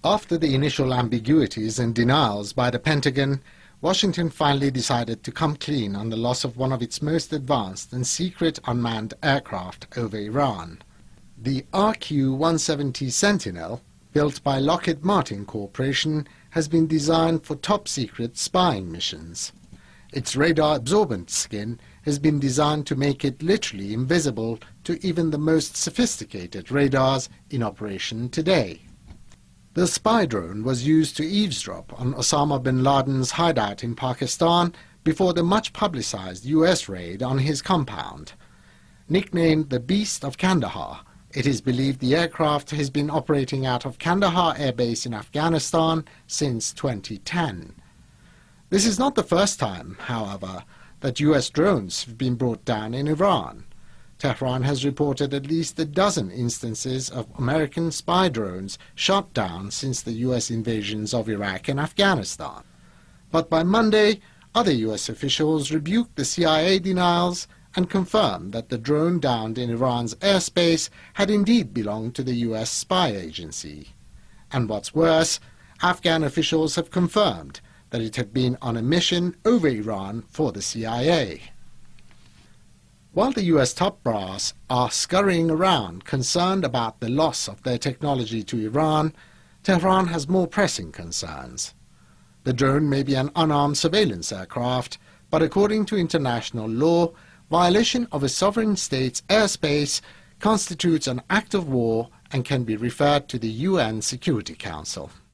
After the initial ambiguities and denials by the Pentagon, Washington finally decided to come clean on the loss of one of its most advanced and secret unmanned aircraft over Iran. The RQ-170 Sentinel, built by Lockheed Martin Corporation, has been designed for top-secret spying missions. Its radar-absorbent skin has been designed to make it literally invisible to even the most sophisticated radars in operation today. The spy drone was used to eavesdrop on Osama bin Laden's hideout in Pakistan before the much-publicized U.S. raid on his compound. Nicknamed the Beast of Kandahar, it is believed the aircraft has been operating out of Kandahar Air Base in Afghanistan since 2010. This is not the first time, however, that U.S. drones have been brought down in Iran. Tehran has reported at least a dozen instances of American spy drones shot down since the U.S. invasions of Iraq and Afghanistan. But by Monday, other U.S. officials rebuked the CIA denials and confirmed that the drone downed in Iran's airspace had indeed belonged to the U.S. spy agency. And what's worse, Afghan officials have confirmed that it had been on a mission over Iran for the CIA. While the U.S. top brass are scurrying around concerned about the loss of their technology to Iran, Tehran has more pressing concerns. The drone may be an unarmed surveillance aircraft, but according to international law, violation of a sovereign state's airspace constitutes an act of war and can be referred to the UN Security Council.